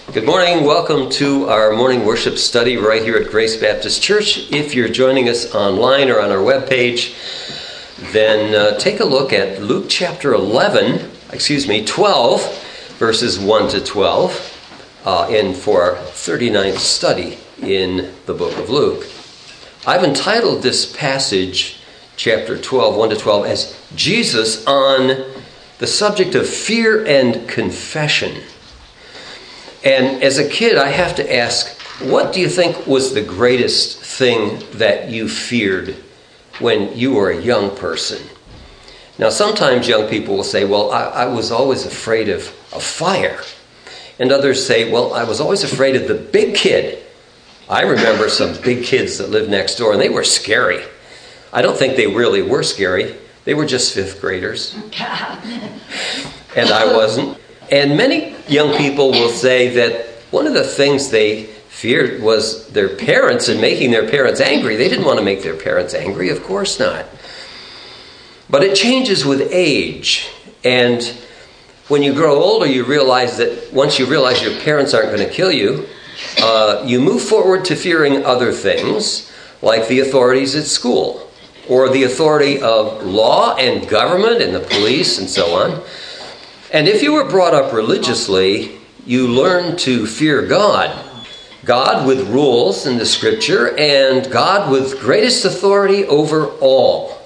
Good morning. Welcome to our morning worship study right here at Grace Baptist Church. If you're joining us online or on our webpage, then take a look at Luke chapter 12, verses 1 to 12, and for our 39th study in the book of Luke. I've entitled this passage, chapter 12, 1 to 12, as Jesus on the subject of fear and confession. And as a kid, I have to ask, what do you think was the greatest thing that you feared when you were a young person? Now, sometimes young people will say, well, I was always afraid of fire. And others say, well, I was always afraid of the big kid. I remember some big kids that lived next door, and they were scary. I don't think they really were scary. They were just fifth graders. And I wasn't. And many young people will say that one of the things they feared was their parents and making their parents angry. They didn't want to make their parents angry, of course not. But it changes with age. And when you grow older, you realize that once you realize your parents aren't going to kill you, you move forward to fearing other things, like the authorities at school, or the authority of law and government and the police and so on. And if you were brought up religiously, you learn to fear God. God with rules in the Scripture, and God with greatest authority over all.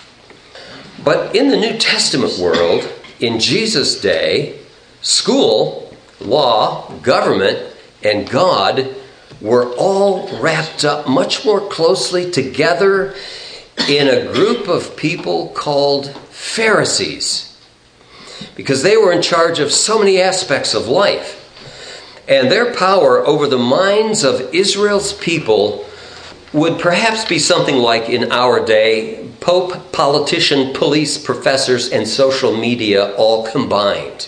But in the New Testament world, in Jesus' day, school, law, government, and God were all wrapped up much more closely together in a group of people called Pharisees, because they were in charge of so many aspects of life. And their power over the minds of Israel's people would perhaps be something like, in our day, Pope, politician, police, professors, and social media all combined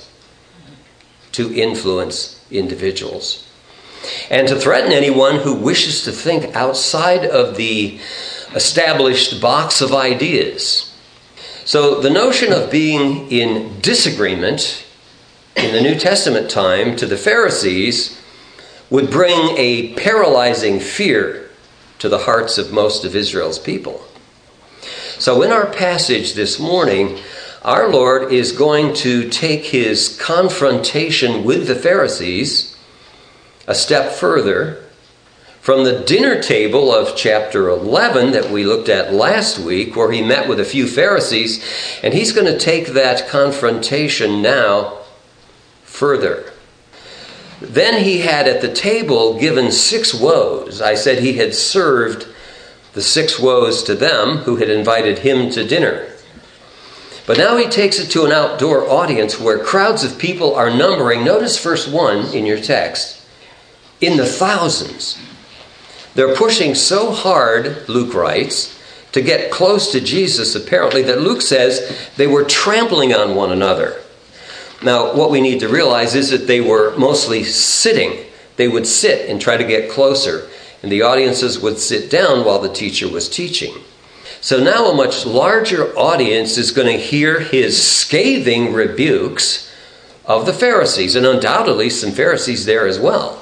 to influence individuals and to threaten anyone who wishes to think outside of the established box of ideas. So the notion of being in disagreement in the New Testament time to the Pharisees would bring a paralyzing fear to the hearts of most of Israel's people. So in our passage this morning, our Lord is going to take his confrontation with the Pharisees a step further from the dinner table of chapter 11 that we looked at last week, where he met with a few Pharisees, and he's going to take that confrontation now further. Then he had at the table given 6 woes. I said he had served the 6 woes to them who had invited him to dinner. But now he takes it to an outdoor audience where crowds of people are numbering, notice verse 1 in your text, in the thousands. They're pushing so hard, Luke writes, to get close to Jesus, apparently, that Luke says they were trampling on one another. Now, what we need to realize is that they were mostly sitting. They would sit and try to get closer, and the audiences would sit down while the teacher was teaching. So now a much larger audience is going to hear his scathing rebukes of the Pharisees, and undoubtedly some Pharisees there as well.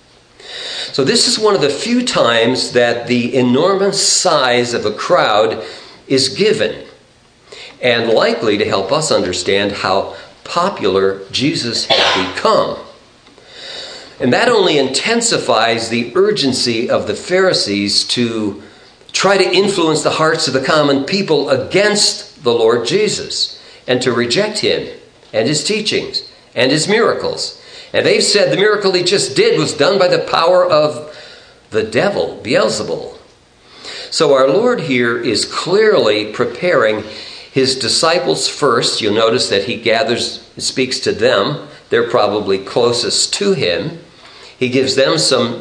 So this is one of the few times that the enormous size of a crowd is given, and likely to help us understand how popular Jesus had become. And that only intensifies the urgency of the Pharisees to try to influence the hearts of the common people against the Lord Jesus and to reject him and his teachings and his miracles. And they've said the miracle he just did was done by the power of the devil, Beelzebul. So our Lord here is clearly preparing his disciples first. You'll notice that he speaks to them. They're probably closest to him. He gives them some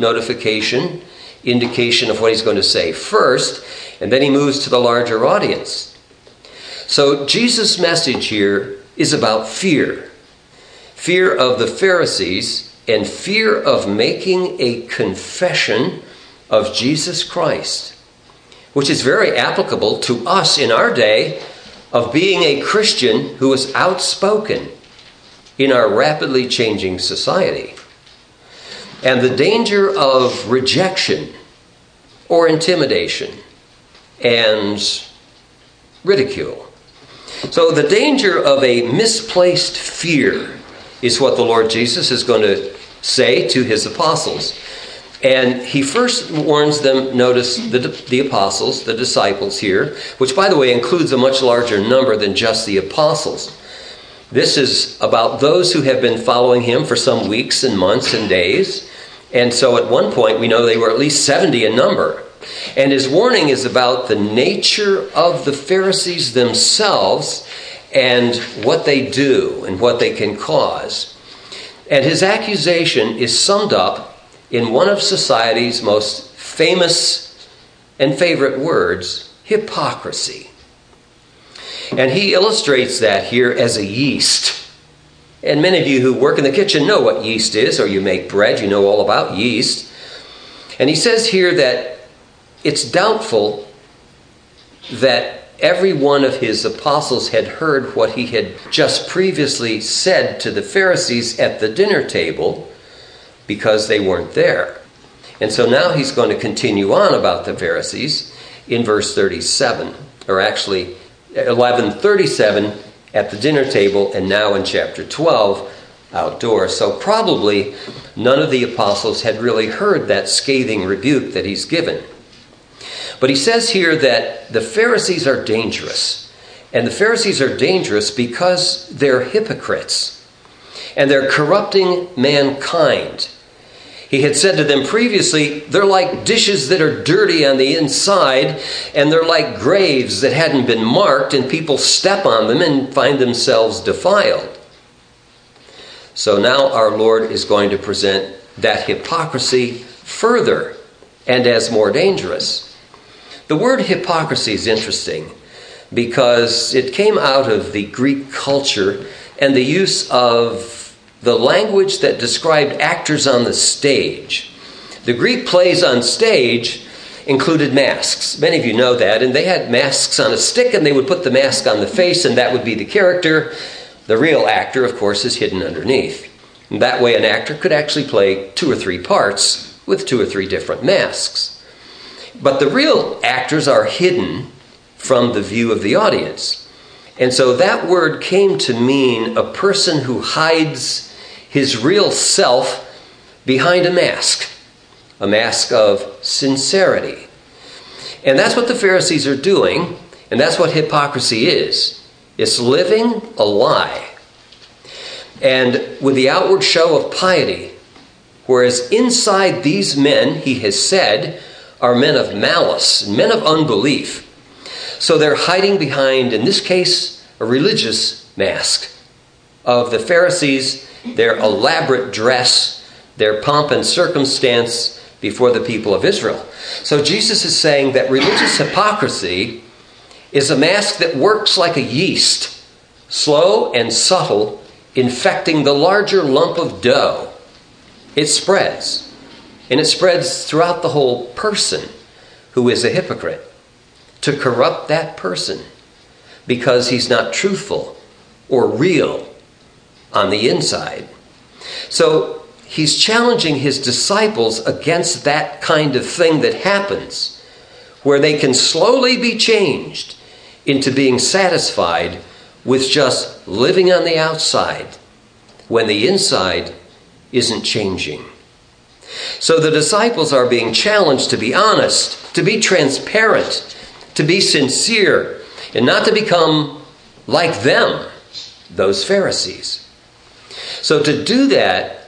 indication of what he's going to say first, and then he moves to the larger audience. So Jesus' message here is about fear. Fear of the Pharisees and fear of making a confession of Jesus Christ, which is very applicable to us in our day of being a Christian who is outspoken in our rapidly changing society. and the danger of rejection or intimidation and ridicule. So the danger of a misplaced fear is what the Lord Jesus is going to say to his apostles. And he first warns them, notice the apostles, the disciples here, which by the way includes a much larger number than just the apostles. This is about those who have been following him for some weeks and months and days. And so at one point we know they were at least 70 in number. And his warning is about the nature of the Pharisees themselves and what they do and what they can cause. And his accusation is summed up in one of society's most famous and favorite words, hypocrisy. And he illustrates that here as a yeast. And many of you who work in the kitchen know what yeast is, or you make bread, you know all about yeast. And he says here that it's doubtful that every one of his apostles had heard what he had just previously said to the Pharisees at the dinner table because they weren't there. And so now he's going to continue on about the Pharisees in verse 37, or actually 11:37 at the dinner table, and now in chapter 12 outdoors. So probably none of the apostles had really heard that scathing rebuke that he's given. But he says here that the Pharisees are dangerous. And the Pharisees are dangerous because they're hypocrites. And they're corrupting mankind. He had said to them previously, they're like dishes that are dirty on the inside, and they're like graves that hadn't been marked, and people step on them and find themselves defiled. So now our Lord is going to present that hypocrisy further and as more dangerous. The word hypocrisy is interesting because it came out of the Greek culture and the use of the language that described actors on the stage. The Greek plays on stage included masks. Many of you know that. And they had masks on a stick, and they would put the mask on the face, and that would be the character. The real actor, of course, is hidden underneath. And that way an actor could actually play 2 or 3 parts with 2 or 3 different masks. But the real actors are hidden from the view of the audience. And so that word came to mean a person who hides his real self behind a mask of sincerity. And that's what the Pharisees are doing, and that's what hypocrisy is. It's living a lie. And with the outward show of piety, whereas inside these men, he has said, are men of malice, men of unbelief. So they're hiding behind, in this case, a religious mask of the Pharisees, their elaborate dress, their pomp and circumstance before the people of Israel. So Jesus is saying that religious hypocrisy is a mask that works like a yeast, slow and subtle, infecting the larger lump of dough. It spreads. And it spreads throughout the whole person who is a hypocrite, to corrupt that person because he's not truthful or real on the inside. So he's challenging his disciples against that kind of thing that happens, where they can slowly be changed into being satisfied with just living on the outside when the inside isn't changing. So the disciples are being challenged to be honest, to be transparent, to be sincere, and not to become like them, those Pharisees. So to do that,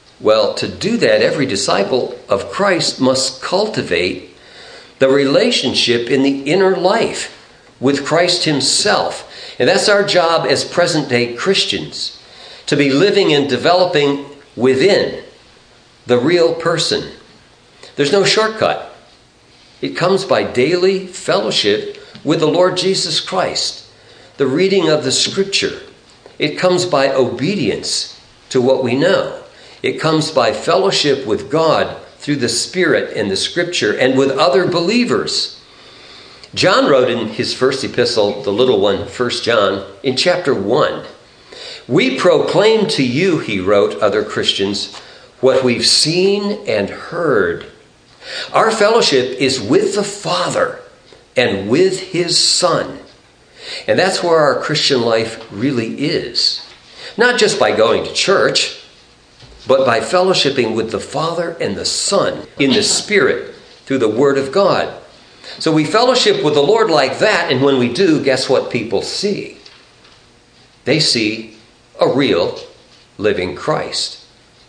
every disciple of Christ must cultivate the relationship in the inner life with Christ himself. And that's our job as present-day Christians, to be living and developing within the real person. There's no shortcut. It comes by daily fellowship with the Lord Jesus Christ, the reading of the Scripture. It comes by obedience to what we know. It comes by fellowship with God through the Spirit and the Scripture and with other believers. John wrote in his first epistle, the little one, 1 John, in chapter 1, "We proclaim to you," he wrote, other Christians, what we've seen and heard. Our fellowship is with the Father and with His Son. And that's where our Christian life really is. Not just by going to church, but by fellowshipping with the Father and the Son in the Spirit through the Word of God. So we fellowship with the Lord like that, and when we do, guess what people see? They see a real living Christ.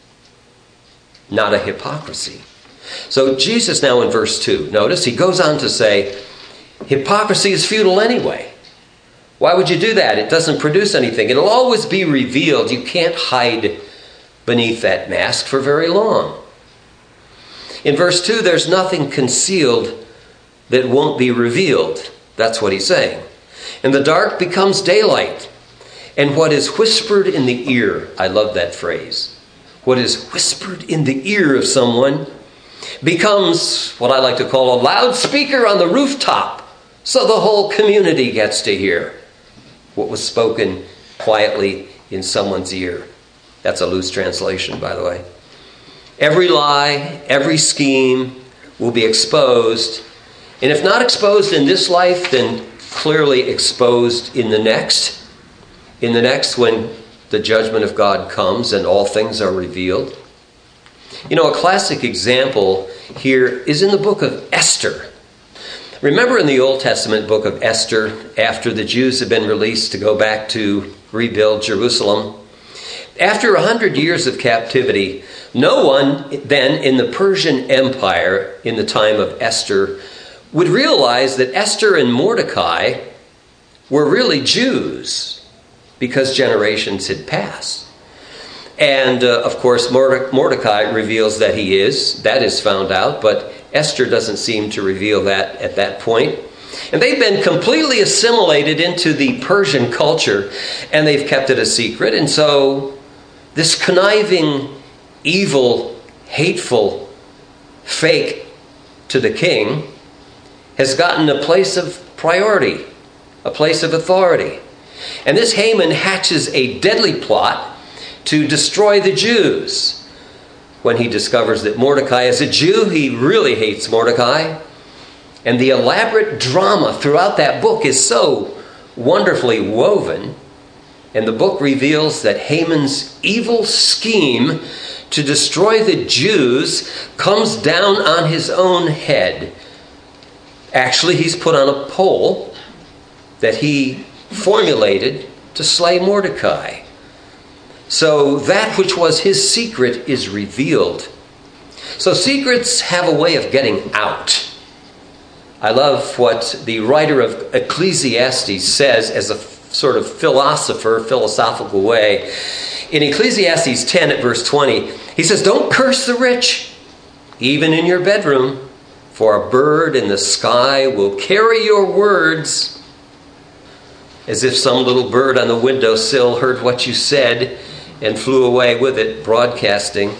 Not a hypocrisy. So Jesus now in verse 2, notice he goes on to say, hypocrisy is futile anyway. Why would you do that? It doesn't produce anything. It'll always be revealed. You can't hide beneath that mask for very long. In verse 2, there's nothing concealed that won't be revealed. That's what he's saying. And the dark becomes daylight. And what is whispered in the ear, I love that phrase, what is whispered in the ear of someone becomes what I like to call a loudspeaker on the rooftop, so the whole community gets to hear what was spoken quietly in someone's ear. That's a loose translation, by the way. Every lie, every scheme will be exposed. And if not exposed in this life, then clearly exposed in the next. In the next, when the judgment of God comes and all things are revealed. You know, a classic example here is in the book of Esther. Remember in the Old Testament book of Esther, after the Jews had been released to go back to rebuild Jerusalem, after 100 years of captivity, no one then in the Persian Empire in the time of Esther would realize that Esther and Mordecai were really Jews because generations had passed. And of course, Mordecai reveals that he is. That is found out, but Esther doesn't seem to reveal that at that point. And they've been completely assimilated into the Persian culture, and they've kept it a secret. And so this conniving, evil, hateful fake to the king has gotten a place of priority, a place of authority. And this Haman hatches a deadly plot to destroy the Jews. When he discovers that Mordecai is a Jew, he really hates Mordecai. And the elaborate drama throughout that book is so wonderfully woven. And the book reveals that Haman's evil scheme to destroy the Jews comes down on his own head. Actually, he's put on a pole that he formulated to slay Mordecai. So that which was his secret is revealed. So secrets have a way of getting out. I love what the writer of Ecclesiastes says as a sort of philosophical way. In Ecclesiastes 10 at verse 20, he says, "Don't curse the rich, even in your bedroom, for a bird in the sky will carry your words." As if some little bird on the windowsill heard what you said and flew away with it, broadcasting.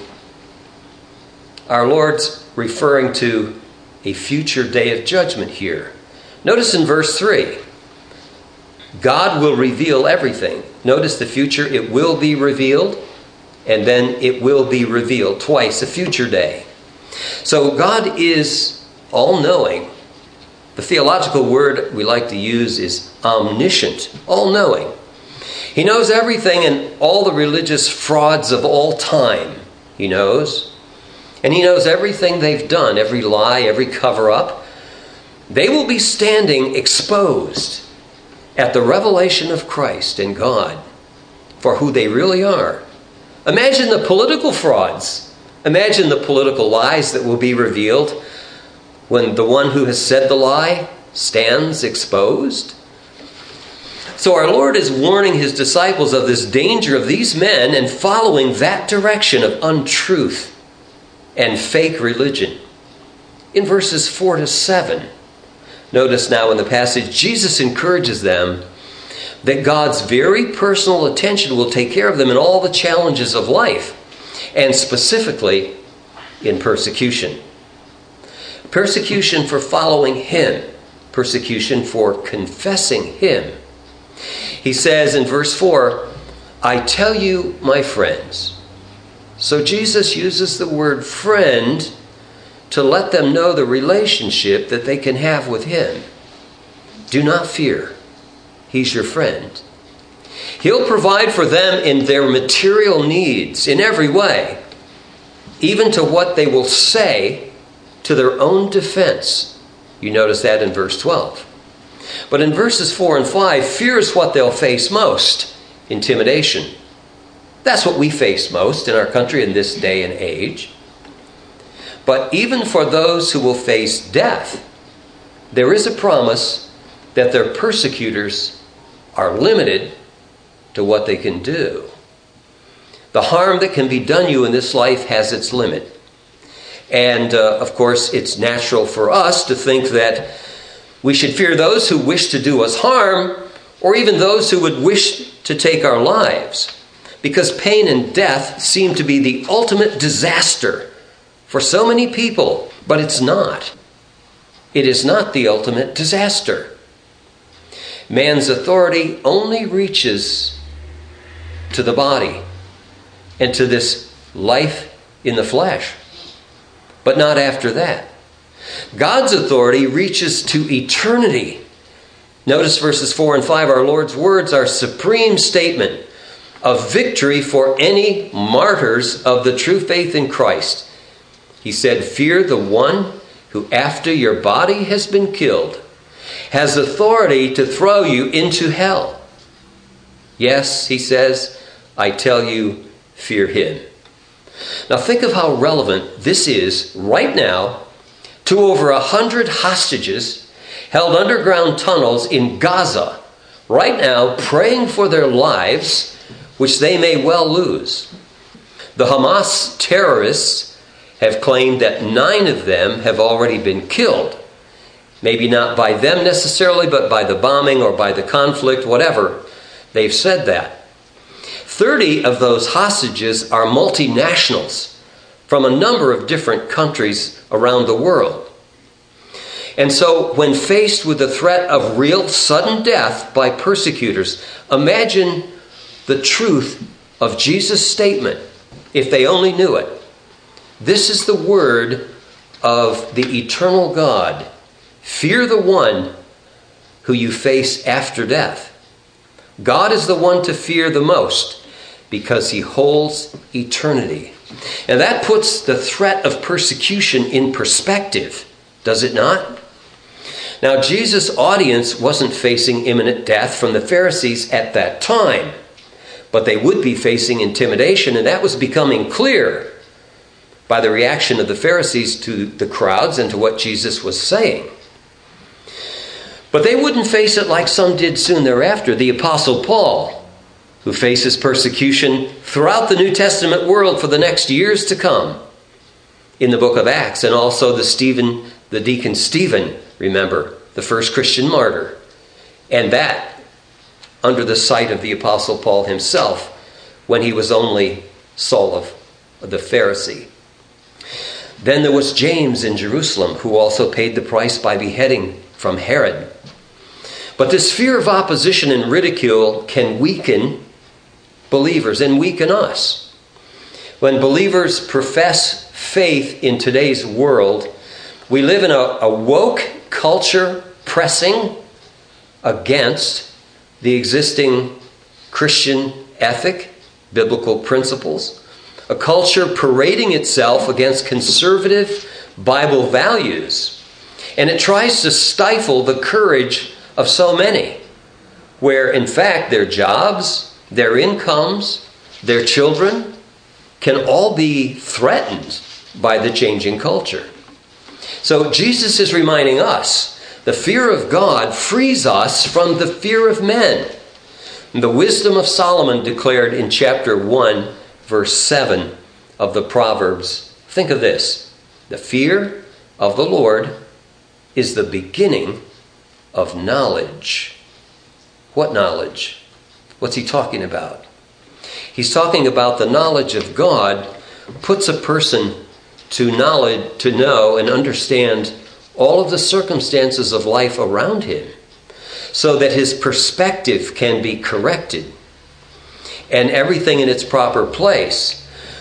Our Lord's referring to a future day of judgment here. Notice in verse 3, God will reveal everything. Notice the future, it will be revealed, and then it will be revealed twice, a future day. So God is all-knowing. The theological word we like to use is omniscient, all-knowing. He knows everything and all the religious frauds of all time. He knows. And he knows everything they've done, every lie, every cover-up. They will be standing exposed at the revelation of Christ and God for who they really are. Imagine the political frauds. Imagine the political lies that will be revealed when the one who has said the lie stands exposed. So our Lord is warning his disciples of this danger of these men and following that direction of untruth and fake religion. In verses 4 to 7, notice now in the passage, Jesus encourages them that God's very personal attention will take care of them in all the challenges of life, and specifically in persecution. Persecution for following him, persecution for confessing him. He says in verse 4, "I tell you, my friends, So Jesus uses the word friend to let them know the relationship that they can have with him. Do not fear. He's your friend. He'll provide for them in their material needs in every way, even to what they will say to their own defense. You notice that in verse 12. But in verses 4 and 5, fear is what they'll face most: intimidation. That's what we face most in our country in this day and age. But even for those who will face death, there is a promise that their persecutors are limited to what they can do. The harm that can be done you in this life has its limit. And of course, it's natural for us to think that we should fear those who wish to do us harm, or even those who would wish to take our lives, because pain and death seem to be the ultimate disaster for so many people. But it's not. It is not the ultimate disaster. Man's authority only reaches to the body and to this life in the flesh, but not after that. God's authority reaches to eternity. Notice verses 4 and 5. Our Lord's words are supreme statement of victory for any martyrs of the true faith in Christ. He said, fear the one who, after your body has been killed, has authority to throw you into hell. Yes, he says, I tell you, fear him. Now think of how relevant this is right now to over 100 hostages held underground tunnels in Gaza, right now praying for their lives, which they may well lose. The Hamas terrorists have claimed that 9 of them have already been killed. Maybe not by them necessarily, but by the bombing or by the conflict, whatever. They've said that. 30 of those hostages are multinationals from a number of different countries around the world. And so when faced with the threat of real sudden death by persecutors, imagine the truth of Jesus' statement, if they only knew it. This is the word of the eternal God. Fear the one who you face after death. God is the one to fear the most because he holds eternity. And that puts the threat of persecution in perspective, does it not? Now, Jesus' audience wasn't facing imminent death from the Pharisees at that time, but they would be facing intimidation, and that was becoming clear by the reaction of the Pharisees to the crowds and to what Jesus was saying. But they wouldn't face it like some did soon thereafter. The Apostle Paul, who faces persecution throughout the New Testament world for the next years to come in the book of Acts, and also the deacon Stephen, remember, the first Christian martyr, and that under the sight of the Apostle Paul himself when he was only Saul of the Pharisee. Then there was James in Jerusalem, who also paid the price by beheading from Herod. But this fear of opposition and ridicule can weaken believers and weaken us. When believers profess faith in today's world, we live in a woke culture pressing against the existing Christian ethic, biblical principles, a culture parading itself against conservative Bible values. And it tries to stifle the courage of so many, where in fact their jobs, their incomes, their children can all be threatened by the changing culture. So Jesus is reminding us, the fear of God frees us from the fear of men. The wisdom of Solomon declared in chapter 1, verse 7 of the Proverbs. Think of this. The fear of the Lord is the beginning of knowledge. What knowledge? What's he talking about? He's talking about the knowledge of God puts a person to know and understand all of the circumstances of life around him so that his perspective can be corrected and everything in its proper place.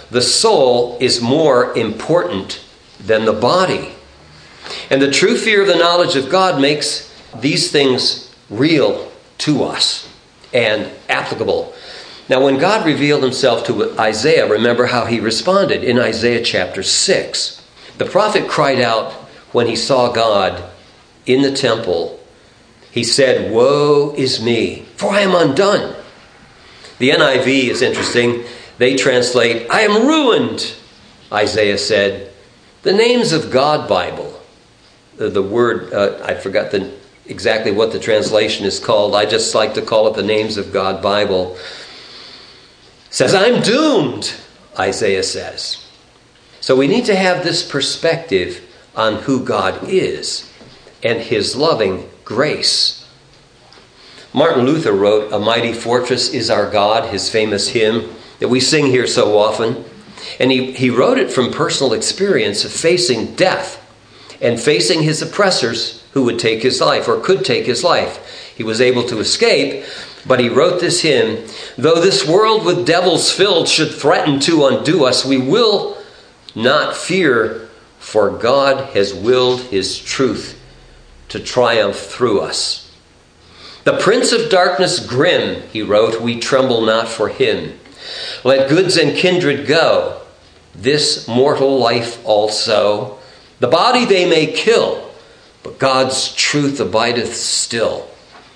the soul is more important than the body. And the true fear of the knowledge of God makes these things real to us and applicable. Now, when God revealed himself to Isaiah, remember how he responded in Isaiah chapter 6. The prophet cried out when he saw God in the temple. He said, "Woe is me, for I am undone." The NIV is interesting. They translate, "I am ruined," Isaiah said. The Names of God Bible, the word, I forgot exactly what the translation is called. I just like to call it the Names of God Bible. Says, "I'm doomed," Isaiah says. So we need to have this perspective on who God is and his loving grace. Martin Luther wrote, "A mighty fortress is our God," his famous hymn that we sing here so often. And he wrote it from personal experience of facing death and facing his oppressors who would take his life or could take his life. He was able to escape, but he wrote this hymn, "Though this world with devils filled should threaten to undo us, we will not fear, for God has willed his truth to triumph through us. The prince of darkness grim," he wrote, "we tremble not for him. Let goods and kindred go, this mortal life also. The body they may kill, but God's truth abideth still."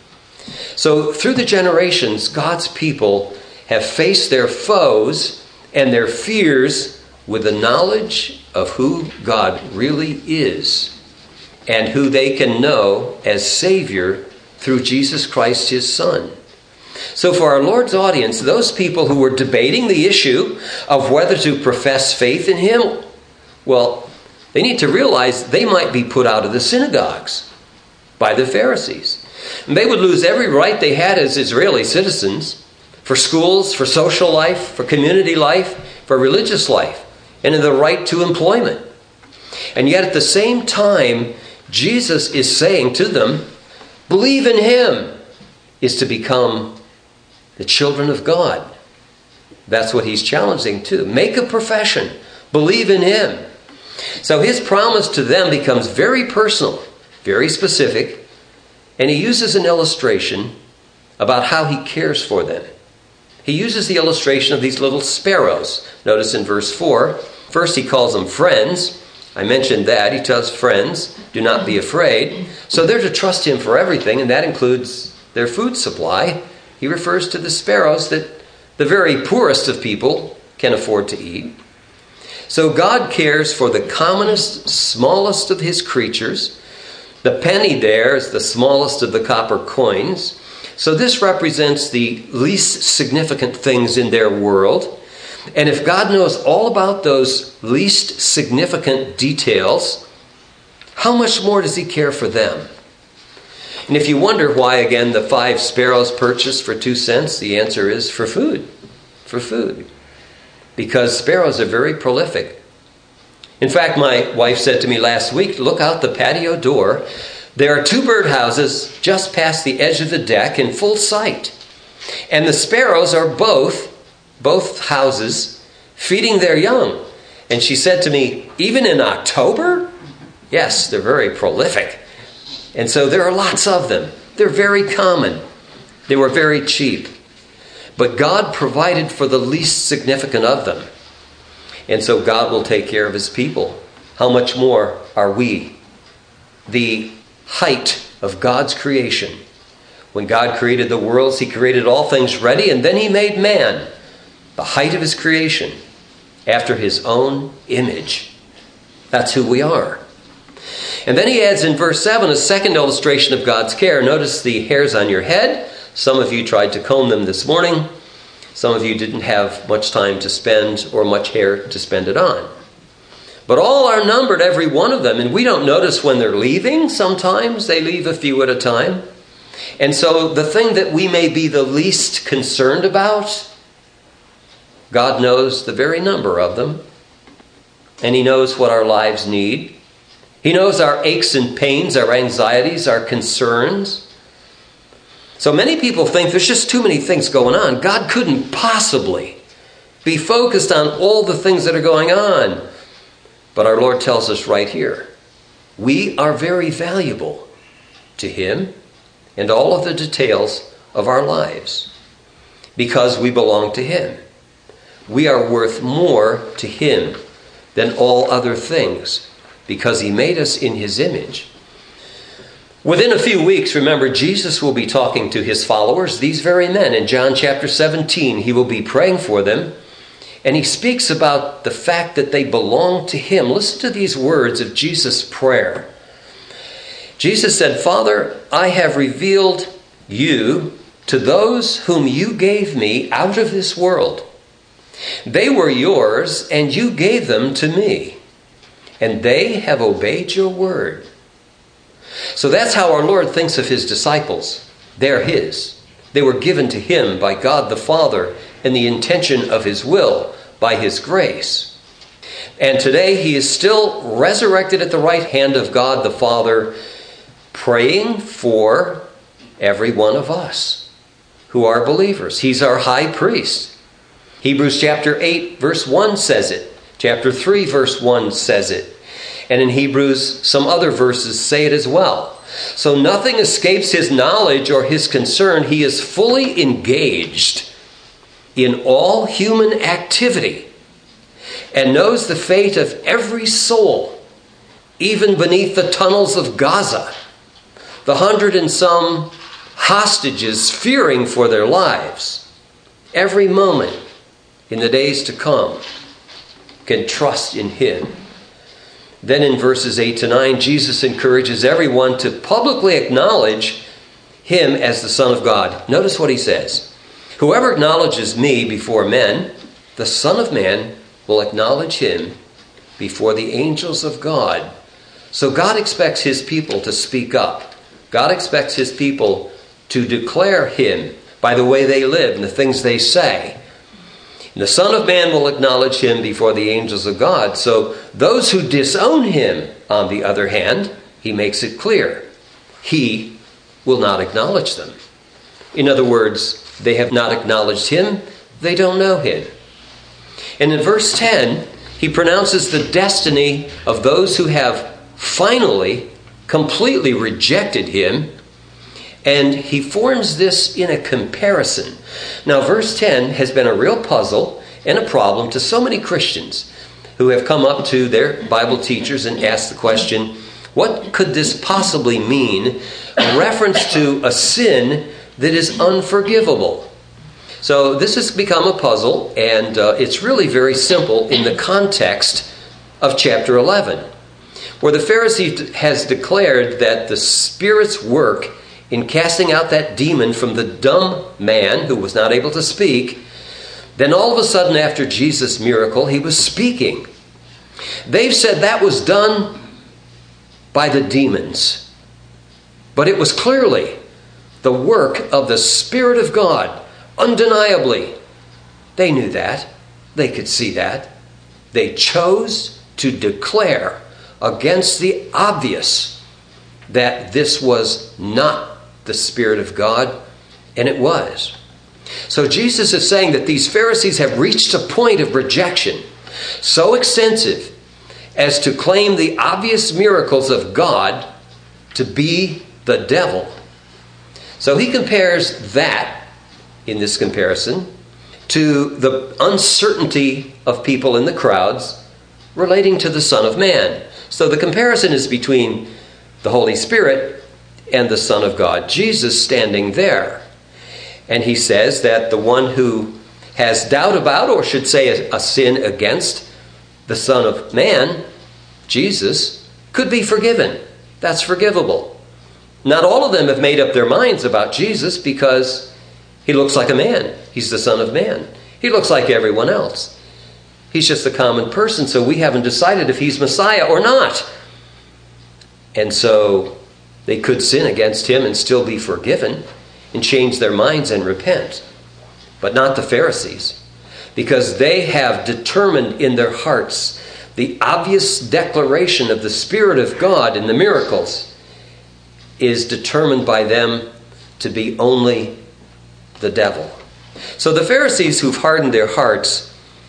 So through the generations, God's people have faced their foes and their fears with the knowledge of who God really is and who they can know as Savior through Jesus Christ, his Son. So for our Lord's audience, those people who were debating the issue of whether to profess faith in him, well, they need to realize they might be put out of the synagogues by the Pharisees. And they would lose every right they had as Israeli citizens for schools, for social life, for community life, for religious life, and in the right to employment. And yet at the same time, Jesus is saying to them, believe in him is to become the children of God. That's what he's challenging to. Make a profession. Believe in him. So his promise to them becomes very personal, very specific, and he uses an illustration about how he cares for them. He uses the illustration of these little sparrows. Notice in verse 4, first he calls them friends. I mentioned that. He tells friends, do not be afraid. So they're to trust him for everything, and that includes their food supply. He refers to the sparrows that the very poorest of people can afford to eat. So God cares for the commonest, smallest of his creatures. The penny there is the smallest of the copper coins. So this represents the least significant things in their world. And if God knows all about those least significant details, how much more does he care for them? And if you wonder why, again, the 5 sparrows purchased for 2 cents, the answer is for food. For food. Because sparrows are very prolific. In fact, my wife said to me last week, look out the patio door. There are 2 birdhouses just past the edge of the deck in full sight. And the sparrows are both houses feeding their young. And she said to me, even in October? Yes, they're very prolific. And so there are lots of them. They're very common. They were very cheap. But God provided for the least significant of them. And so God will take care of his people. How much more are we? The height of God's creation. When God created the worlds, he created all things ready, and then he made man, the height of his creation, after his own image. That's who we are. And then he adds in verse 7 a second illustration of God's care. Notice the hairs on your head. Some of you tried to comb them this morning. Some of you didn't have much time to spend or much hair to spend it on. But all are numbered, every one of them, and we don't notice when they're leaving. Sometimes they leave a few at a time. And so the thing that we may be the least concerned about, God knows the very number of them. And he knows what our lives need. He knows our aches and pains, our anxieties, our concerns. So many people think there's just too many things going on. God couldn't possibly Be focused on all the things that are going on. But our Lord tells us right here, we are very valuable to Him and all of the details of our lives because we belong to Him. We are worth more to Him than all other things because He made us in His image. Within a few weeks, remember, Jesus will be talking to His followers, these very men. In John chapter 17, He will be praying for them. And He speaks about the fact that they belong to Him. Listen to these words of Jesus' prayer. Jesus said, "Father, I have revealed you to those whom you gave me out of this world. They were yours, and you gave them to me, and they have obeyed your word." So that's how our Lord thinks of His disciples. They're His. They were given to Him by God the Father in the intention of His will, by His grace. And today He is still resurrected at the right hand of God the Father, praying for every one of us who are believers. He's our high priest. Hebrews chapter 8 verse 1 says it. Chapter 3 verse 1 says it. And in Hebrews, some other verses say it as well. So nothing escapes His knowledge or His concern. He is fully engaged in all human activity and knows the fate of every soul, even beneath the tunnels of Gaza. The 100 and some hostages fearing for their lives. Every moment in the days to come can trust in Him. Then in verses 8 to 9, Jesus encourages everyone to publicly acknowledge Him as the Son of God. Notice what He says. "Whoever acknowledges me before men, the Son of Man will acknowledge Him before the angels of God." So God expects His people to speak up. God expects His people to declare Him by the way they live and the things they say. And the Son of Man will acknowledge Him before the angels of God. So those who disown Him, on the other hand, He makes it clear, He will not acknowledge them. In other words, they have not acknowledged Him, they don't know Him. And in verse 10, He pronounces the destiny of those who have finally, completely rejected Him, and He forms this in a comparison. Now, verse 10 has been a real puzzle and a problem to so many Christians who have come up to their Bible teachers and asked the question, what could this possibly mean? A reference to a sin that is unforgivable. So this has become a puzzle, and it's really very simple in the context of chapter 11, where the Pharisee has declared that the Spirit's work in casting out that demon from the dumb man who was not able to speak, then all of a sudden after Jesus' miracle, he was speaking. They've said that was done by the demons. But it was clearly the work of the Spirit of God, undeniably. They knew that. They could see that. They chose to declare against the obvious that this was not the Spirit of God, and it was. So Jesus is saying that these Pharisees have reached a point of rejection so extensive as to claim the obvious miracles of God to be the devil. So he compares that, in this comparison, to the uncertainty of people in the crowds relating to the Son of Man. So the comparison is between the Holy Spirit and the Son of God, Jesus, standing there. And he says that the one who has doubt about, or should say a sin against, the Son of Man, Jesus, could be forgiven. That's forgivable. Not all of them have made up their minds about Jesus because he looks like a man. He's the Son of Man. He looks like everyone else. He's just a common person, so we haven't decided if he's Messiah or not. And so they could sin against him and still be forgiven and change their minds and repent. But not the Pharisees, because they have determined in their hearts the obvious declaration of the Spirit of God in the miracles is determined by them to be only the devil. So the Pharisees who've hardened their hearts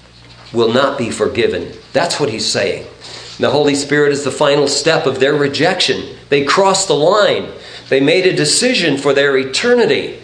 will not be forgiven. That's what he's saying. The Holy Spirit is the final step of their rejection. They crossed the line. They made a decision for their eternity.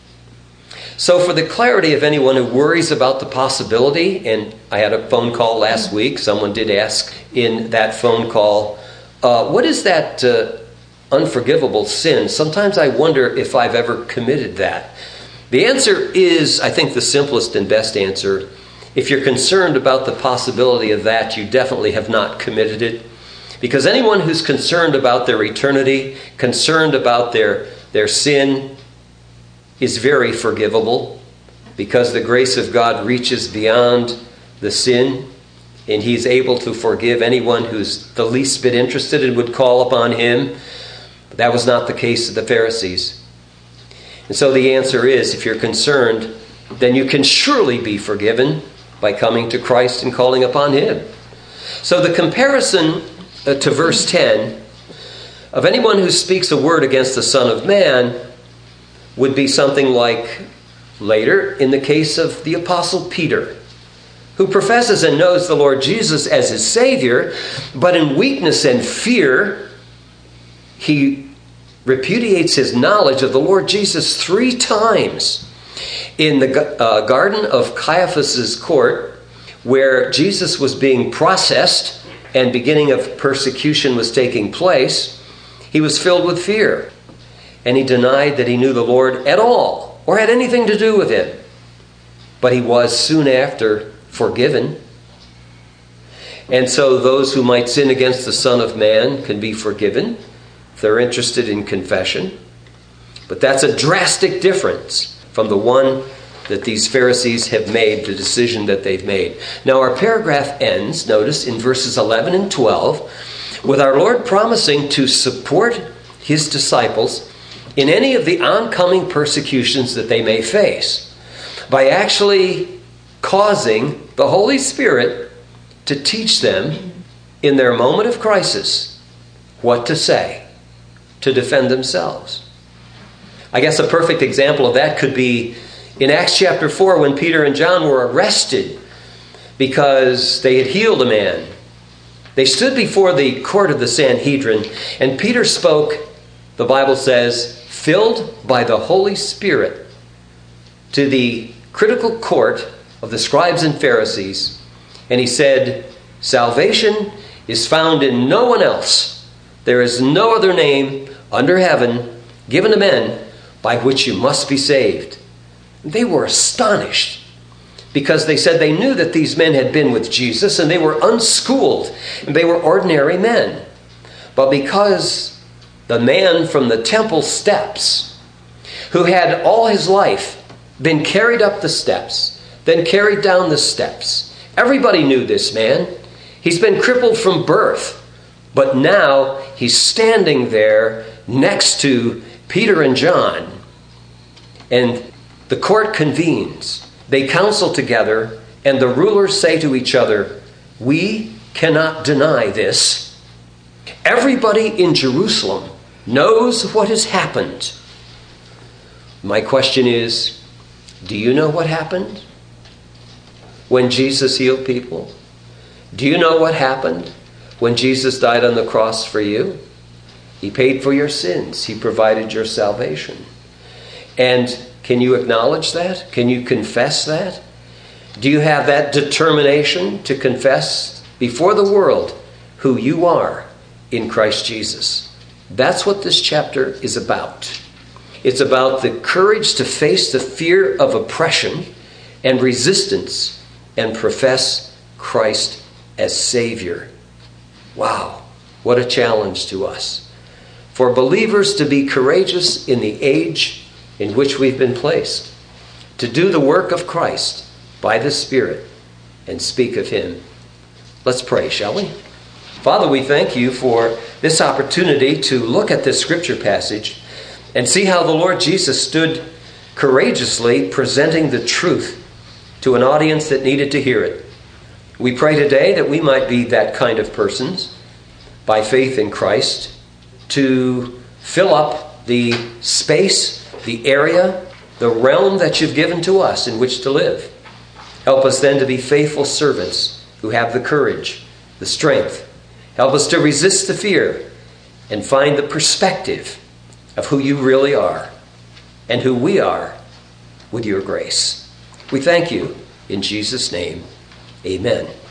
So for the clarity of anyone who worries about the possibility, and I had a phone call last week, someone did ask in that phone call, what is that unforgivable sin? Sometimes I wonder if I've ever committed that. The answer is, I think, the simplest and best answer. If you're concerned about the possibility of that, you definitely have not committed it. Because anyone who's concerned about their eternity, concerned about their sin, is very forgivable, because the grace of God reaches beyond the sin, and he's able to forgive anyone who's the least bit interested and would call upon him. But that was not the case of the Pharisees. And so the answer is, if you're concerned, then you can surely be forgiven by coming to Christ and calling upon him. So the comparison to verse 10 of anyone who speaks a word against the Son of Man would be something like later in the case of the Apostle Peter, who professes and knows the Lord Jesus as his Savior, but in weakness and fear, he repudiates his knowledge of the Lord Jesus 3 times. In the garden of Caiaphas' court, where Jesus was being processed and beginning of persecution was taking place, he was filled with fear. And he denied that he knew the Lord at all or had anything to do with him. But he was soon after forgiven. And so those who might sin against the Son of Man can be forgiven if they're interested in confession. But that's a drastic difference from the one that these Pharisees have made, the decision that they've made. Now our paragraph ends, notice, in verses 11 and 12, with our Lord promising to support his disciples in any of the oncoming persecutions that they may face, by actually causing the Holy Spirit to teach them in their moment of crisis what to say to defend themselves. I guess a perfect example of that could be in Acts chapter 4, when Peter and John were arrested because they had healed a man. They stood before the court of the Sanhedrin, and Peter spoke, the Bible says, filled by the Holy Spirit, to the critical court of the scribes and Pharisees. And he said, salvation is found in no one else. There is no other name under heaven given to men by which you must be saved. They were astonished, because they said they knew that these men had been with Jesus and they were unschooled and they were ordinary men. But because the man from the temple steps, who had all his life been carried up the steps, then carried down the steps, everybody knew this man. He's been crippled from birth, but now he's standing there next to Peter and John, and the court convenes. They counsel together, and the rulers say to each other, we cannot deny this. Everybody in Jerusalem knows what has happened. My question is, do you know what happened when Jesus healed people? Do you know what happened when Jesus died on the cross for you? He paid for your sins. He provided your salvation. And can you acknowledge that? Can you confess that? Do you have that determination to confess before the world who you are in Christ Jesus? That's what this chapter is about. It's about the courage to face the fear of oppression and resistance and profess Christ as Savior. Wow, what a challenge to us. For believers to be courageous in the age in which we've been placed, to do the work of Christ by the Spirit and speak of Him. Let's pray, shall we? Father, we thank you for this opportunity to look at this scripture passage and see how the Lord Jesus stood courageously presenting the truth to an audience that needed to hear it. We pray today that we might be that kind of persons, by faith in Christ, to fill up the space, the area, the realm that you've given to us in which to live. Help us then to be faithful servants who have the courage, the strength. Help us to resist the fear and find the perspective of who you really are and who we are with your grace. We thank you in Jesus' name. Amen.